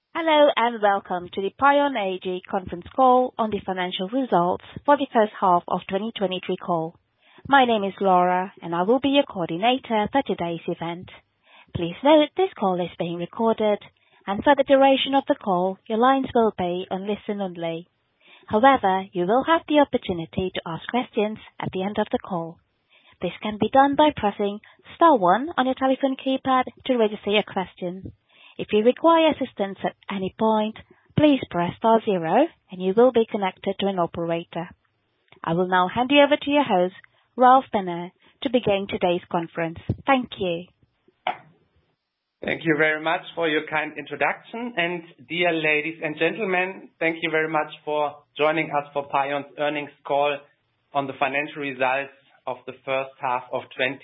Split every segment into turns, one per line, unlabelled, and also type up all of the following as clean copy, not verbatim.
Hello, and welcome to the PAION AG conference call on the financial results for the first half of 2023 call. My name is Laura, and I will be your coordinator for today's event. Please note this call is being recorded, and for the duration of the call, your lines will be on listen only. However, you will have the opportunity to ask questions at the end of the call. This can be done by pressing star 1 on your telephone keypad to register your question. If you require assistance at any point, please press star 0 and you will be connected to an operator. I will now hand you over to your host, Ralf Benner, to begin today's conference. Thank you.
Thank you very much for your kind introduction. And dear ladies and gentlemen, thank you very much for joining us for PAION's earnings call on the financial results of the first half of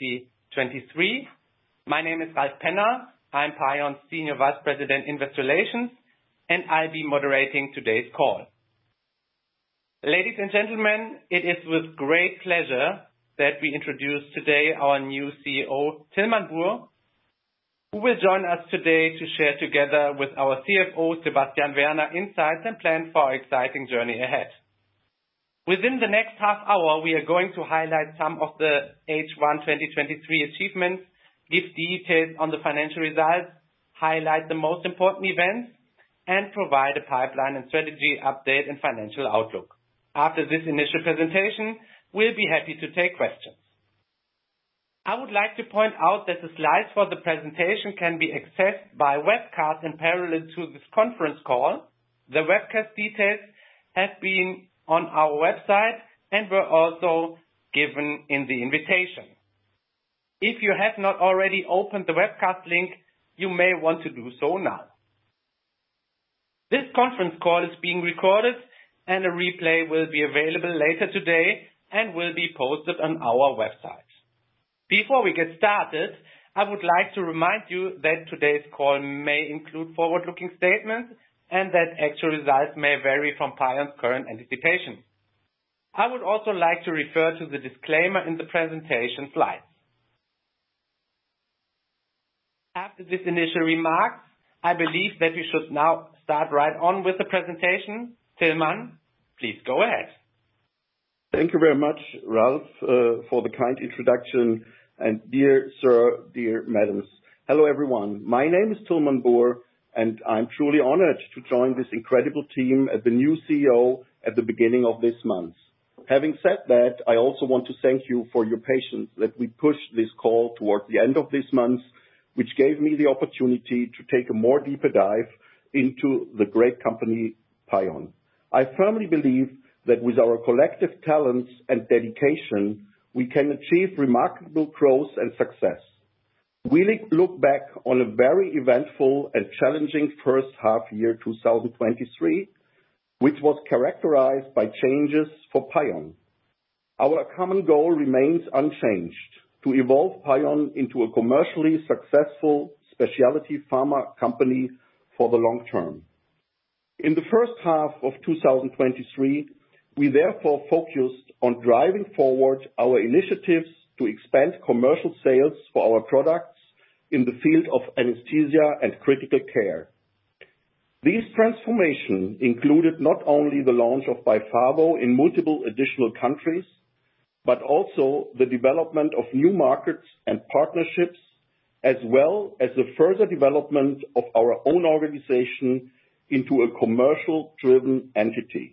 2023. My name is Ralf Benner. I'm PAION's Senior Vice President, Investor Relations, and I'll be moderating today's call. Ladies and gentlemen, it is with great pleasure that we introduce today our new CEO, Tillmann Buhr, who will join us today to share together with our CFO, Sebastian Werner, insights and plans for our exciting journey ahead. Within the next half hour, we are going to highlight some of the H1 2023 achievements, give details on the financial results, highlight the most important events, and provide a pipeline and strategy update and financial outlook. After this initial presentation, we'll be happy to take questions. I would like to point out that the slides for the presentation can be accessed by webcast in parallel to this conference call. The webcast details have been on our website and were also given in the invitation. If you have not already opened the webcast link, you may want to do so now. This conference call is being recorded and a replay will be available later today and will be posted on our website. Before we get started, I would like to remind you that today's call may include forward-looking statements and that actual results may vary from PAION's current anticipation. I would also like to refer to the disclaimer in the presentation slides. After this initial remarks, I believe that we should now start right on with the presentation. Tillmann, please go ahead.
Thank you very much, Ralf, for the kind introduction. And dear sir, dear madams, hello everyone. My name is Tillmann Buhr, and I'm truly honored to join this incredible team as the new CEO at the beginning of this month. Having said that, I also want to thank you for your patience that we pushed this call towards the end of this month, which gave me the opportunity to take a more deeper dive into the great company PAION. I firmly believe that with our collective talents and dedication, we can achieve remarkable growth and success. We look back on a very eventful and challenging first half year 2023, which was characterized by changes for PAION. Our common goal remains unchanged: to evolve PAION into a commercially successful specialty pharma company for the long term. In the first half of 2023, we therefore focused on driving forward our initiatives to expand commercial sales for our products in the field of anesthesia and critical care. These transformations included not only the launch of BYFAVO in multiple additional countries, but also the development of new markets and partnerships, as well as the further development of our own organization into a commercial-driven entity.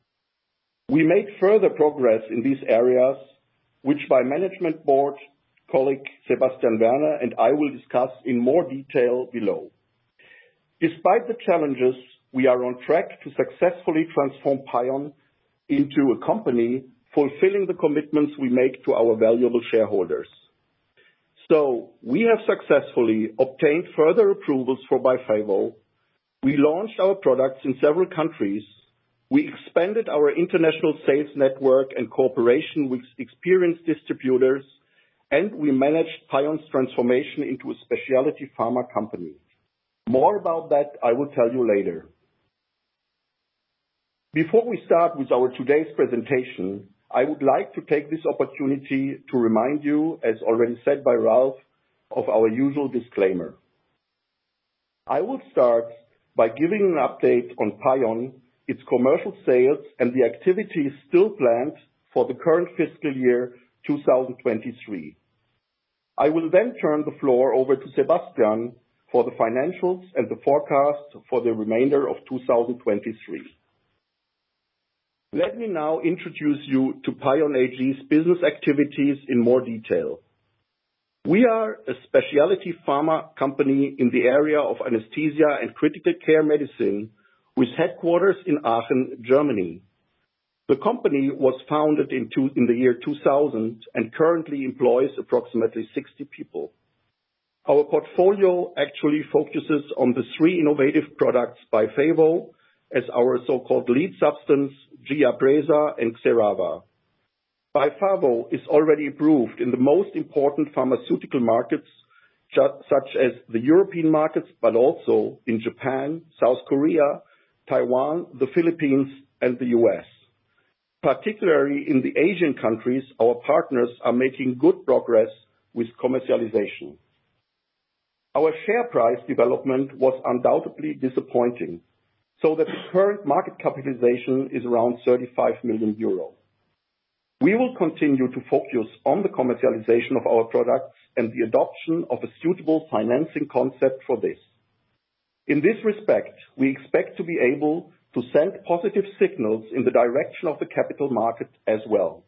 We made further progress in these areas, which my management board colleague Sebastian Werner and I will discuss in more detail below. Despite the challenges, we are on track to successfully transform PAION into a company fulfilling the commitments we make to our valuable shareholders. So, we have successfully obtained further approvals for BYFAVO. We launched our products in several countries. We expanded our international sales network and cooperation with experienced distributors, and we managed PAION's transformation into a specialty pharma company. More about that I will tell you later. Before we start with our today's presentation, I would like to take this opportunity to remind you, as already said by Ralf, of our usual disclaimer. I will start by giving an update on PAION, its commercial sales, and the activities still planned for the current fiscal year 2023. I will then turn the floor over to Sebastian for the financials and the forecast for the remainder of 2023. Let me now introduce you to PAION AG's business activities in more detail. We are a specialty pharma company in the area of anesthesia and critical care medicine with headquarters in Aachen, Germany. The company was founded in the year 2000 and currently employs approximately 60 people. Our portfolio actually focuses on the three innovative products BYFAVO as our so-called lead substance, Giapreza and Xerava. BYFAVO is already approved in the most important pharmaceutical markets, such as the European markets, but also in Japan, South Korea, Taiwan, the Philippines, and the US. Particularly in the Asian countries, our partners are making good progress with commercialization. Our share price development was undoubtedly disappointing, so that the current market capitalization is around 35 million euro. We will continue to focus on the commercialization of our products and the adoption of a suitable financing concept for this. In this respect, we expect to be able to send positive signals in the direction of the capital market as well.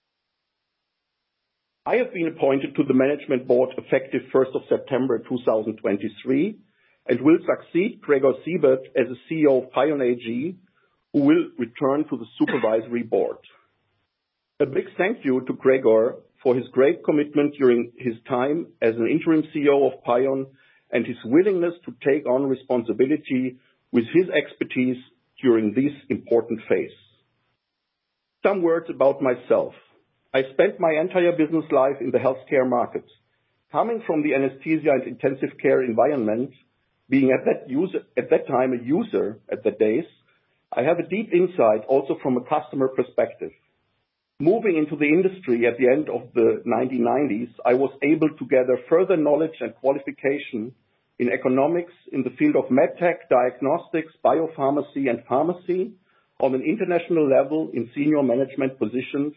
I have been appointed to the management board effective 1st of September 2023 and will succeed Gregor Siebert as the CEO of PAION AG, who will return to the supervisory board. A big thank you to Gregor for his great commitment during his time as an interim CEO of PAION and his willingness to take on responsibility with his expertise during this important phase. Some words about myself. I spent my entire business life in the healthcare market. Coming from the anesthesia and intensive care environment, being at that time a user at that days, I have a deep insight also from a customer perspective. Moving into the industry at the end of the 1990s, I was able to gather further knowledge and qualification in economics in the field of medtech, diagnostics, biopharmacy, and pharmacy on an international level in senior management positions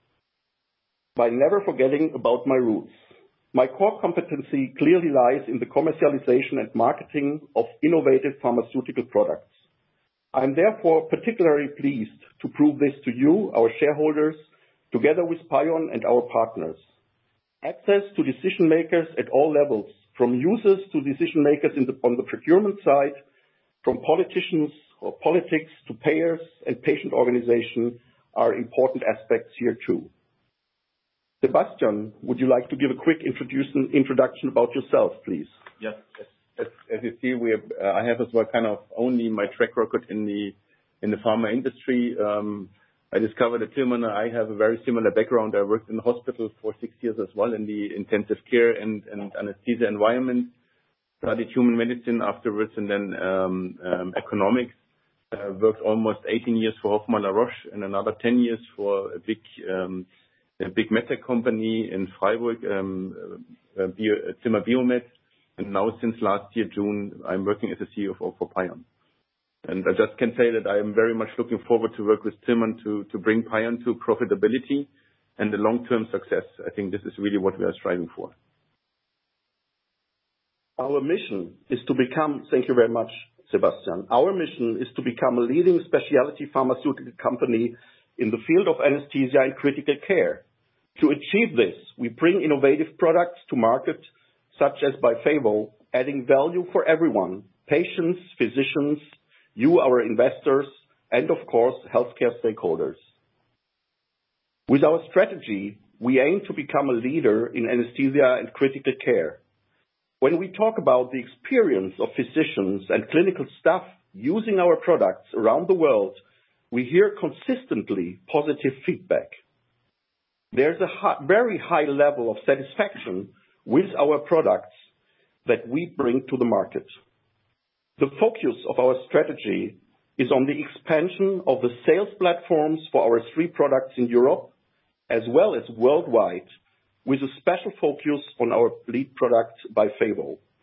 by never forgetting about my roots. My core competency clearly lies in the commercialization and marketing of innovative pharmaceutical products. I am therefore particularly pleased to prove this to you, our shareholders, together with PAION and our partners. Access to decision makers at all levels, from users to decision makers on the procurement side, from politicians or politics to payers and patient organizations are important aspects here too. Sebastian, would you like to give a quick introduction about yourself, please?
Yes. As you see, I have as well kind of only my track record in the pharma industry. I discovered that Tilman and I have a very similar background. I worked in the hospital for 6 years as well in the intensive care and anesthesia environment. Studied human medicine afterwards and then economics. Worked almost 18 years for Hoffmann-La Roche and another 10 years for a big medtech company in Freiburg, Zimmer Biomet. And now since last year, June, I'm working as a CEO for PAION. And I just can say that I am very much looking forward to work with Tilman to bring PAION to profitability and the long-term success. I think this is really what we are striving for.
Our mission is to become, thank you very much, Sebastian. Our mission is to become a leading specialty pharmaceutical company in the field of anesthesia and critical care. To achieve this, we bring innovative products to market, such as BYFAVO, adding value for everyone, patients, physicians, you, our investors, and of course, healthcare stakeholders. With our strategy, we aim to become a leader in anesthesia and critical care. When we talk about the experience of physicians and clinical staff using our products around the world, we hear consistently positive feedback. There's a very high level of satisfaction with our products that we bring to the market. The focus of our strategy is on the expansion of the sales platforms for our 3 products in Europe, as well as worldwide, with a special focus on our lead product, BYFAVO.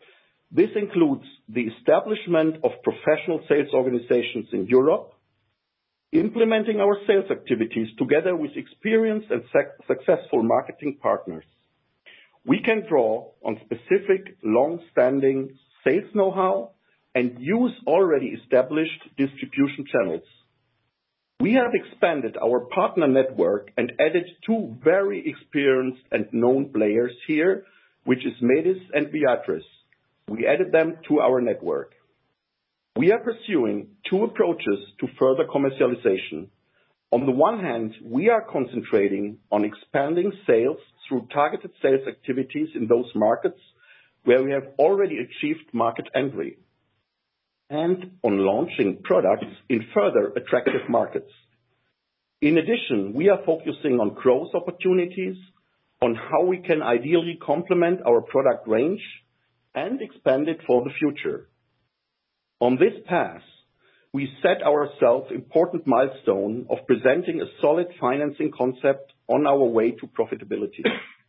This includes the establishment of professional sales organizations in Europe, implementing our sales activities together with experienced and successful marketing partners. We can draw on specific long-standing sales know-how and use already established distribution channels. We have expanded our partner network and added two very experienced and known players here, which is Medis and Viatris. We added them to our network. We are pursuing two approaches to further commercialization. On the one hand, we are concentrating on expanding sales through targeted sales activities in those markets where we have already achieved market entry, and on launching products in further attractive markets. In addition, we are focusing on growth opportunities, on how we can ideally complement our product range and expand it for the future. On this path, we set ourselves important milestone of presenting a solid financing concept on our way to profitability.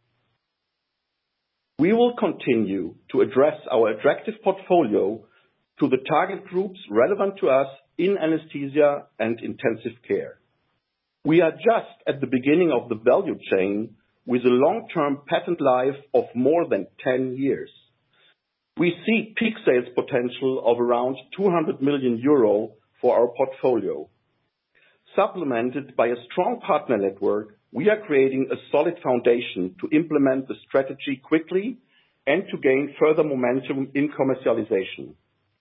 We will continue to address our attractive portfolio to the target groups relevant to us in anesthesia and intensive care. We are just at the beginning of the value chain with a long-term patent life of more than 10 years. We see peak sales potential of around 200 million euro for our portfolio. Supplemented by a strong partner network, we are creating a solid foundation to implement the strategy quickly and to gain further momentum in commercialization.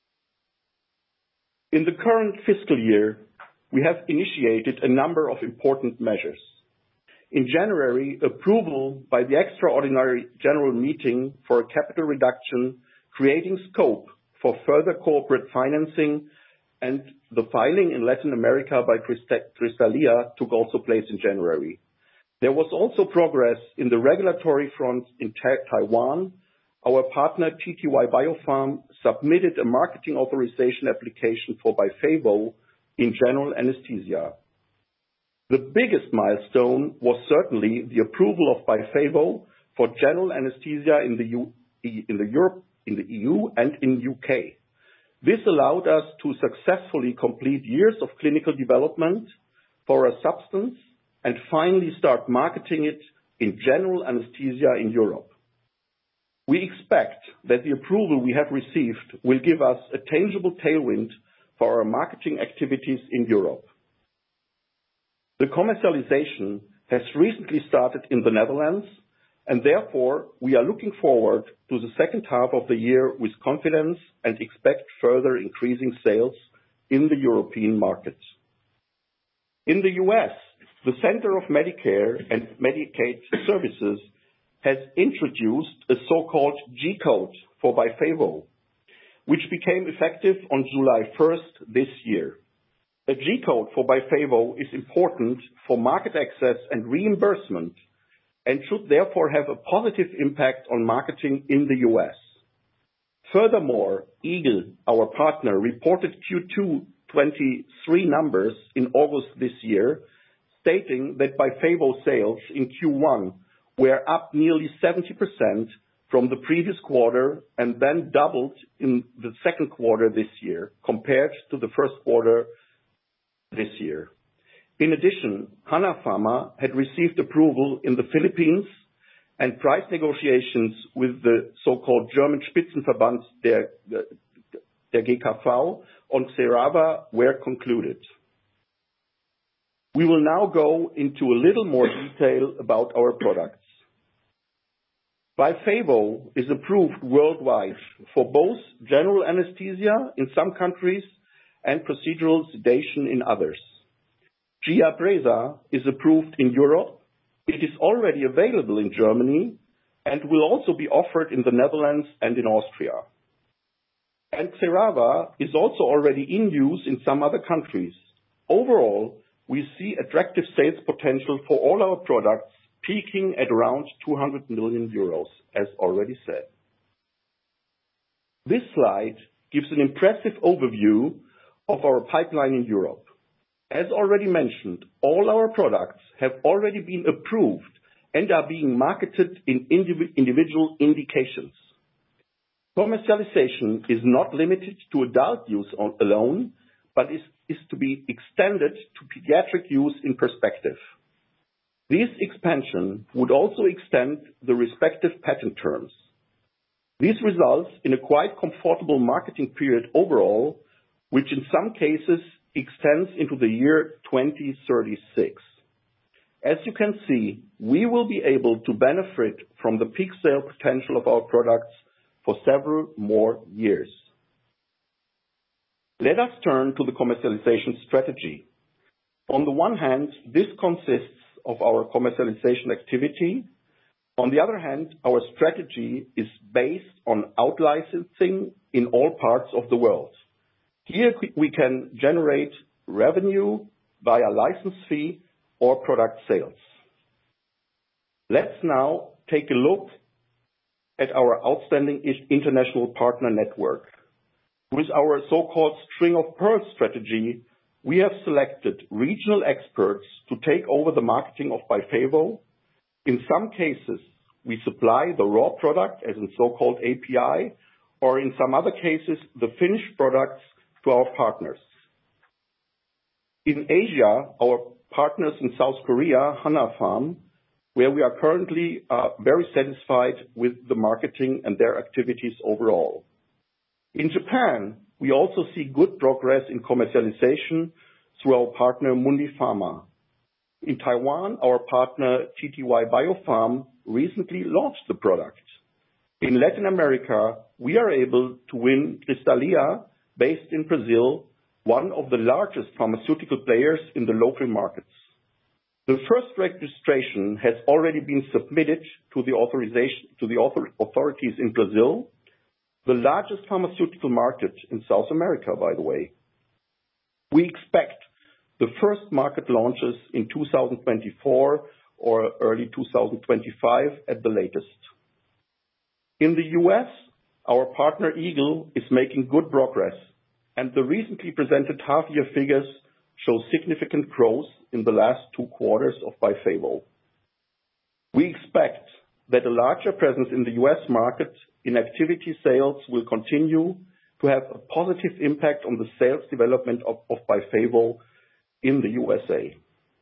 In the current fiscal year, we have initiated a number of important measures. In January, approval by the extraordinary general meeting for a capital reduction, creating scope for further corporate financing, and the filing in Latin America by Cristallia took also place in January. There was also progress in the regulatory front in Taiwan. Our partner, TTY Biopharm, submitted a marketing authorization application for Byfavo in general anesthesia. The biggest milestone was certainly the approval of Byfavo for general anesthesia in the EU and in UK. This allowed us to successfully complete years of clinical development for a substance and finally start marketing it in general anesthesia in Europe. We expect that the approval we have received will give us a tangible tailwind for our marketing activities in Europe. The commercialization has recently started in the Netherlands, and therefore we are looking forward to the second half of the year with confidence and expect further increasing sales in the European market. In the US, the Center of Medicare and Medicaid Services has introduced a so-called G-code for Byfavo, which became effective on July 1st this year. A G-code for Byfavo is important for market access and reimbursement and should therefore have a positive impact on marketing in the US. Furthermore, Eagle, our partner, reported Q2 23 numbers in August this year, stating that Byfavo sales in Q1 were up nearly 70% from the previous quarter and then doubled in the second quarter this year compared to the first quarter this year. In addition, Hanna Pharma had received approval in the Philippines, and price negotiations with the so-called German Spitzenverband der GKV on Xerava were concluded. We will now go into a little more detail about our products. Byfavo is approved worldwide for both general anesthesia in some countries and procedural sedation in others. Giabreza is approved in Europe. It is already available in Germany and will also be offered in the Netherlands and in Austria. And Xerava is also already in use in some other countries. Overall, we see attractive sales potential for all our products, peaking at around 200 million euros, as already said. This slide gives an impressive overview of our pipeline in Europe. As already mentioned, all our products have already been approved and are being marketed in individual indications. Commercialization is not limited to adult use alone, but is to be extended to pediatric use in perspective. This expansion would also extend the respective patent terms. This results in a quite comfortable marketing period overall, which in some cases extends into the year 2036. As you can see, we will be able to benefit from the peak sale potential of our products for several more years. Let us turn to the commercialization strategy. On the one hand, this consists of our commercialization activity. On the other hand, our strategy is based on out-licensing in all parts of the world. Here we can generate revenue via license fee or product sales. Let's now take a look at our outstanding international partner network. With our so-called string of pearls strategy, we have selected regional experts to take over the marketing of BYFAVO. In some cases, we supply the raw product as a so-called API, or in some other cases, the finished products to our partners. In Asia, our partners in South Korea, Hanna Pharm, where we are currently very satisfied with the marketing and their activities overall. In Japan, we also see good progress in commercialization through our partner Mundipharma. In Taiwan, our partner TTY Biopharm recently launched the product. In Latin America, we are able to win Cristallia, based in Brazil, one of the largest pharmaceutical players in the local markets. The first registration has already been submitted to the authorities in Brazil, the largest pharmaceutical market in South America, by the way. We expect the first market launches in 2024 or early 2025 at the latest. In the US, our partner Eagle is making good progress, and the recently presented half-year figures show significant growth in the last 2 quarters of BYFAVO. We expect that a larger presence in the US market in activity sales will continue to have a positive impact on the sales development of BYFAVO in the USA.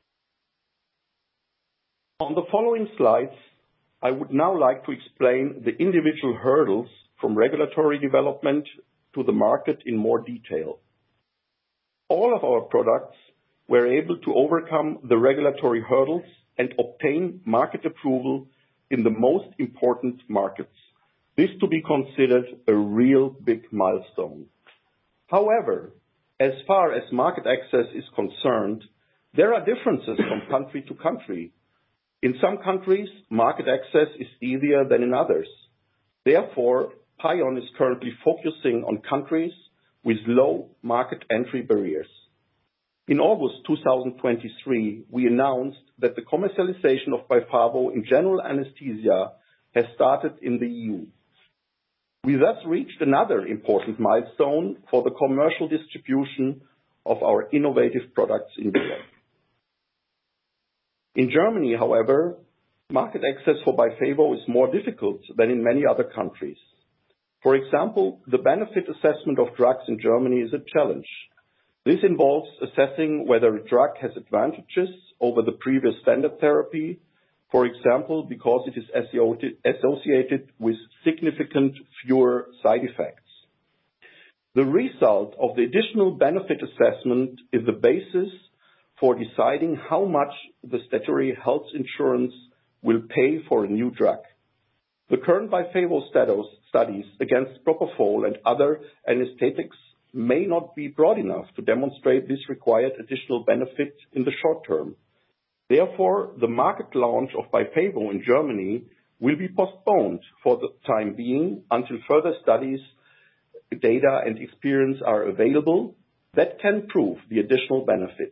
On the following slides, I would now like to explain the individual hurdles from regulatory development to the market in more detail. All of our products were able to overcome the regulatory hurdles and obtain market approval in the most important markets. This to be considered a real big milestone. However, as far as market access is concerned, there are differences from country to country. In some countries, market access is easier than in others. Therefore, PAION is currently focusing on countries with low market entry barriers. In August 2023, we announced that the commercialization of BYFAVO in general anesthesia has started in the EU. We thus reached another important milestone for the commercial distribution of our innovative products in Europe. In Germany, however, market access for BYFAVO is more difficult than in many other countries. For example, the benefit assessment of drugs in Germany is a challenge. This involves assessing whether a drug has advantages over the previous standard therapy, for example, because it is associated with significant fewer side effects. The result of the additional benefit assessment is the basis for deciding how much the statutory health insurance will pay for a new drug. The current BYFAVO studies against propofol and other anesthetics may not be broad enough to demonstrate this required additional benefit in the short term. Therefore, the market launch of BYFAVO in Germany will be postponed for the time being until further studies, data and experience are available that can prove the additional benefit.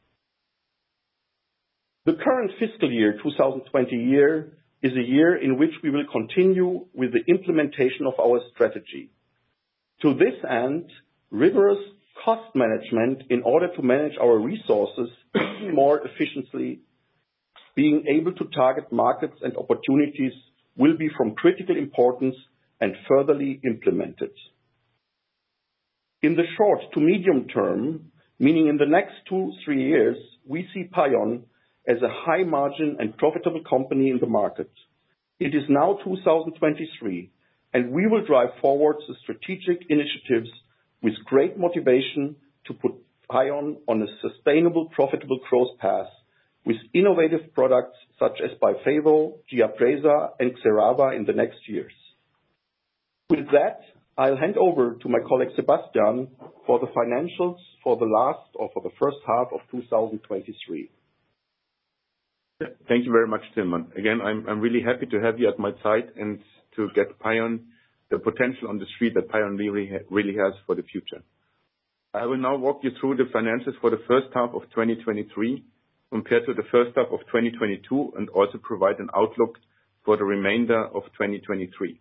The current fiscal year 2020 year is a year in which we will continue with the implementation of our strategy. To this end, rigorous cost management in order to manage our resources more efficiently, being able to target markets and opportunities will be from critical importance and furtherly implemented. In the short to medium term, meaning in the next 2-3 years, we see PAION as a high margin and profitable company in the market. It is now 2023, and we will drive forward the strategic initiatives with great motivation to put PAION on a sustainable, profitable growth path with innovative products such as BYFAVO, Giapreza, and Xerava in the next years. With that, I'll hand over to my colleague Sebastian for the financials for the first half of 2023.
Thank you very much, Tilman. Again, I'm really happy to have you at my side and to get PAION the potential on the street that PAION really has for the future. I will now walk you through the financials for the first half of 2023 compared to the first half of 2022, and also provide an outlook for the remainder of 2023.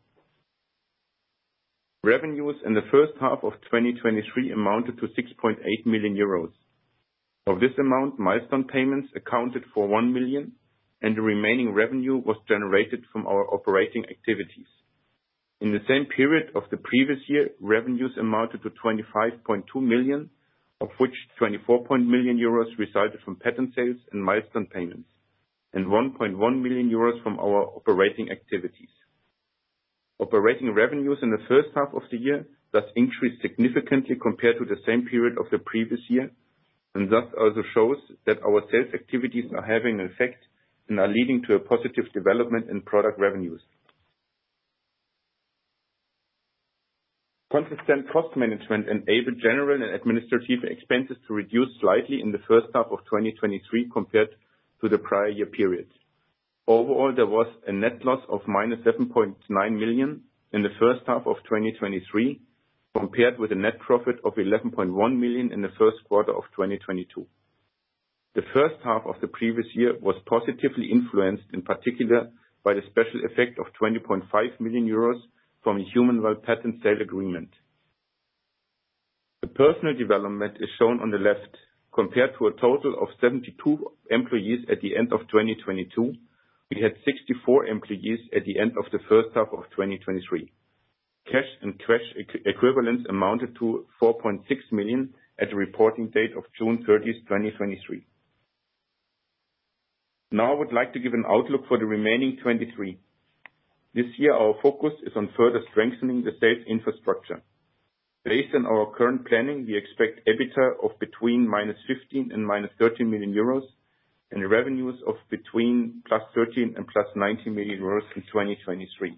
Revenues in the first half of 2023 amounted to 6.8 million euros. Of this amount, milestone payments accounted for 1 million, and the remaining revenue was generated from our operating activities. In the same period of the previous year, revenues amounted to 25.2 million, of which 24 million euros resulted from patent sales and milestone payments, and 1.1 million euros from our operating activities. Operating revenues in the first half of the year thus increased significantly compared to the same period of the previous year, and thus also shows that our sales activities are having an effect and are leading to a positive development in product revenues. Consistent cost management enabled general and administrative expenses to reduce slightly in the first half of 2023 compared to the prior year period. Overall, there was a net loss of minus 7.9 million in the first half of 2023, compared with a net profit of 11.1 million in the first quarter of 2022. The first half of the previous year was positively influenced, in particular, by the special effect of 20.5 million euros from a human well patent sale agreement. The personnel development is shown on the left. Compared to a total of 72 employees at the end of 2022, we had 64 employees at the end of the first half of 2023. Cash and cash equivalents amounted to 4.6 million at the reporting date of June 30th, 2023. Now I would like to give an outlook for the remaining 23. This year, our focus is on further strengthening the sales infrastructure. Based on our current planning, we expect EBITDA of between -15 and -13 million euros, and revenues of between +13 and +19 million euros in 2023.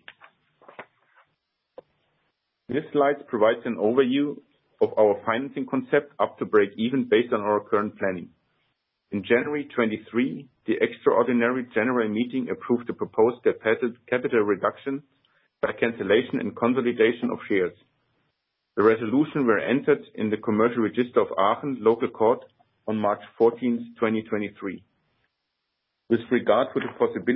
This slide provides an overview of our financing concept up to break even based on our current planning. In January 23, the extraordinary general meeting approved the proposed capital reduction by cancellation and consolidation of shares. The resolution were entered in the commercial register of Aachen local court on March 14, 2023. With regard to the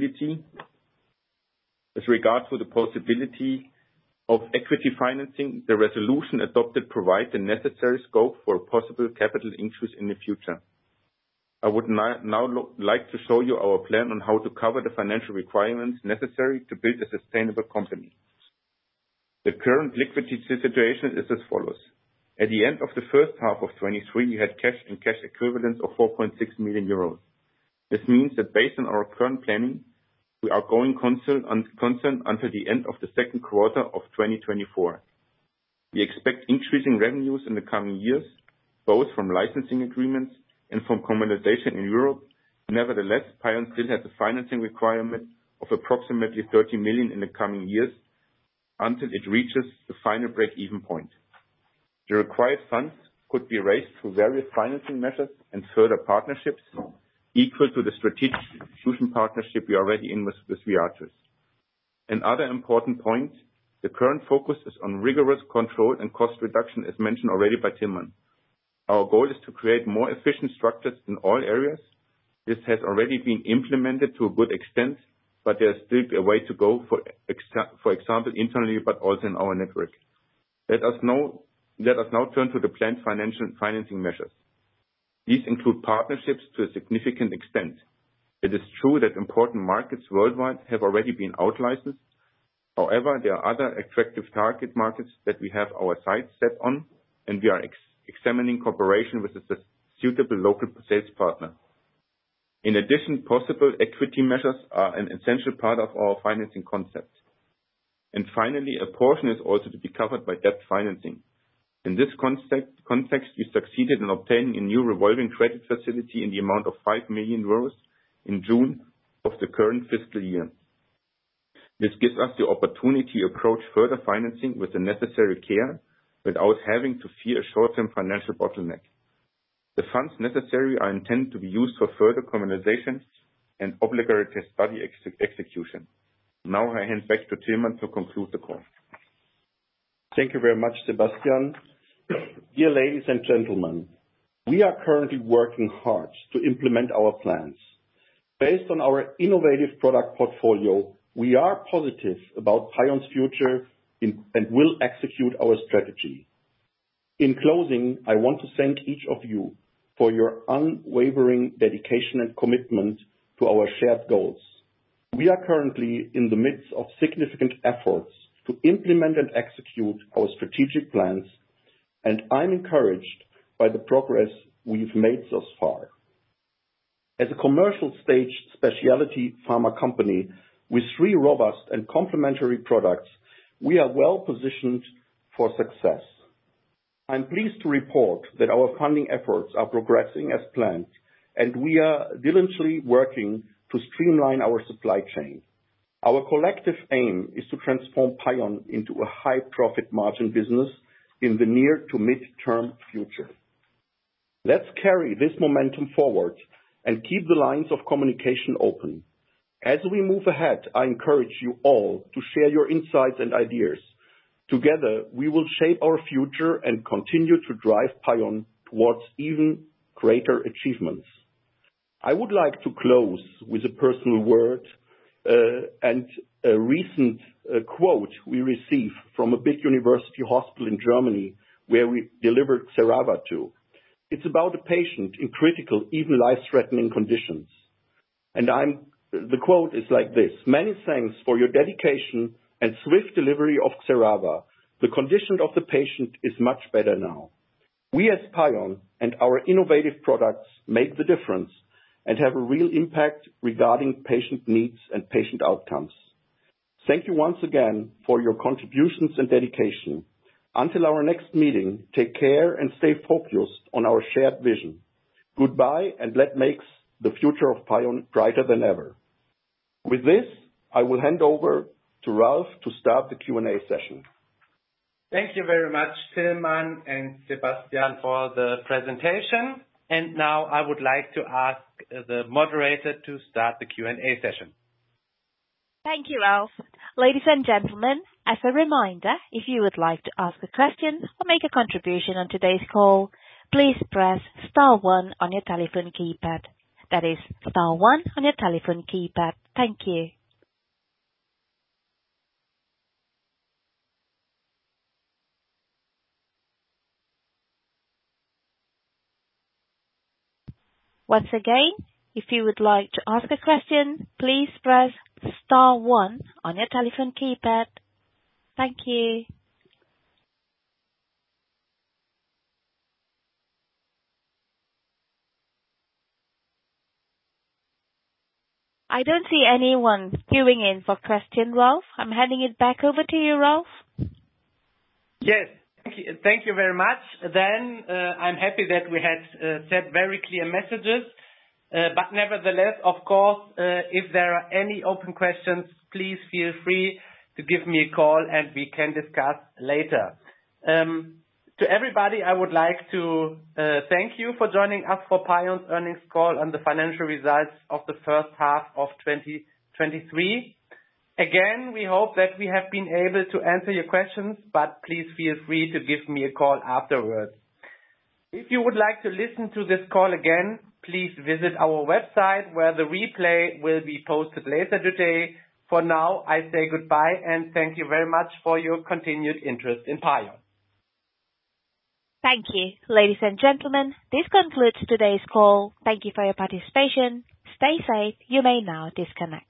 possibility of equity financing, the resolution adopted provides the necessary scope for a possible capital increase in the future. I would now like to show you our plan on how to cover the financial requirements necessary to build a sustainable company. The current liquidity situation is as follows. At the end of the first half of 23, we had cash and cash equivalents of 4.6 million euros. This means that based on our current planning, we are going concern until the end of the second quarter of 2024. We expect increasing revenues in the coming years, both from licensing agreements and from commercialization in Europe. Nevertheless, PAION still has a financing requirement of approximately 30 million in the coming years until it reaches the final break-even point. The required funds could be raised through various financing measures and further partnerships equal to the strategic distribution partnership we are already in with Viatris. Another important point, the current focus is on rigorous control and cost reduction, as mentioned already by Tilman. Our goal is to create more efficient structures in all areas. This has already been implemented to a good extent, but there's still a way to go, for example, internally, but also in our network. Let us now turn to the planned financing measures. These include partnerships to a significant extent. It is true that important markets worldwide have already been out-licensed, However, there are other attractive target markets that we have our sights set on, and we are examining cooperation with a suitable local sales partner. In addition, possible equity measures are an essential part of our financing concept. And finally, a portion is also to be covered by debt financing. In this context, we succeeded in obtaining a new revolving credit facility in the amount of 5 million euros in June of the current fiscal year. This gives us the opportunity to approach further financing with the necessary care without having to fear a short-term financial bottleneck. The funds necessary are intended to be used for further commercialization and obligatory study execution. Now I hand back to Tilman to conclude the call.
Thank you very much, Sebastian. Dear ladies and gentlemen, we are currently working hard to implement our plans. Based on our innovative product portfolio, we are positive about PION's future and will execute our strategy. In closing, I want to thank each of you for your unwavering dedication and commitment to our shared goals. We are currently in the midst of significant efforts to implement and execute our strategic plans, and I'm encouraged by the progress we've made thus far. As a commercial stage specialty pharma company with 3 robust and complementary products, we are well positioned for success. I'm pleased to report that our funding efforts are progressing as planned, and we are diligently working to streamline our supply chain. Our collective aim is to transform PION into a high profit margin business in the near to mid-term future. Let's carry this momentum forward and keep the lines of communication open. As we move ahead, I encourage you all to share your insights and ideas. Together, we will shape our future and continue to drive PION towards even greater achievements. I would like to close with a personal word and a recent quote we received from a big university hospital in Germany where we delivered Xerava to. It's about a patient in critical, even life-threatening conditions. And the quote is like this: "Many thanks for your dedication and swift delivery of Xerava. The condition of the patient is much better now. We as PION and our innovative products make the difference and have a real impact regarding patient needs and patient outcomes. Thank you once again for your contributions and dedication. Until our next meeting, take care and stay focused on our shared vision. Goodbye, and let's make the future of PION brighter than ever." With this, I will hand over to Ralph to start the Q&A session.
Thank you very much, Tilman and Sebastian, for the presentation. And now I would like to ask the moderator to start the Q&A session.
Thank you, Ralph. Ladies and gentlemen, as a reminder, if you would like to ask a question or make a contribution on today's call, please press star 1 on your telephone keypad. That is star 1 on your telephone keypad. Thank you. Once again, if you would like to ask a question, please press star 1 on your telephone keypad. Thank you. I don't see anyone queuing in for question, Ralph. I'm handing it back over to you, Ralph.
Yes, thank you very much. Then I'm happy that we had said very clear messages. But nevertheless, of course, if there are any open questions, please feel free to give me a call and we can discuss later. To everybody, I would like to thank you for joining us for PION's earnings call on the financial results of the first half of 2023. Again, we hope that we have been able to answer your questions, but please feel free to give me a call afterwards. If you would like to listen to this call again, please visit our website where the replay will be posted later today. For now, I say goodbye and thank you very much for your continued interest in PION.
Thank you. Ladies and gentlemen, this concludes today's call. Thank you for your participation. Stay safe. You may now disconnect.